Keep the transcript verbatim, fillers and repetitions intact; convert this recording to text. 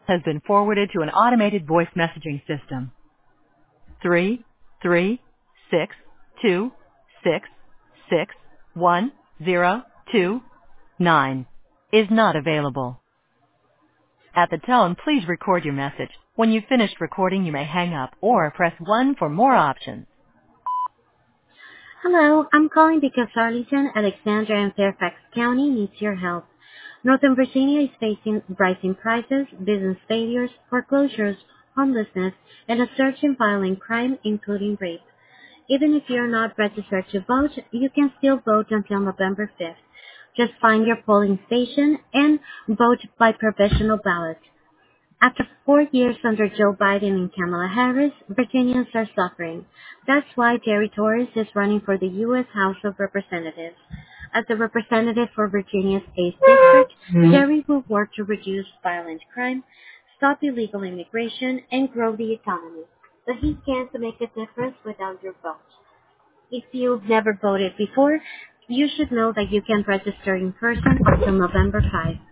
has been forwarded to an automated voice messaging system. Three, three, six, two, six, six, one, zero, two, nine is not available. At the tone, please record your message. When you've finished recording, you may hang up or press one for more options. Hello, I'm calling because Arlington, Alexandria, and Fairfax County needs your help. Northern Virginia is facing rising prices, business failures, foreclosures, homelessness, and a surge in violent crime, including rape. Even if you're not registered to vote, you can still vote until November fifth. Just find your polling station and vote by provisional ballot. After four years under Joe Biden and Kamala Harris, Virginians are suffering. That's why Jerry Torres is running for the U S House of Representatives. As a representative for Virginia's eighth District, Jerry will work to reduce violent crime, stop illegal immigration, and grow the economy. But he can't make a difference without your vote. If you've never voted before, you should know that you can register in person until November fifth.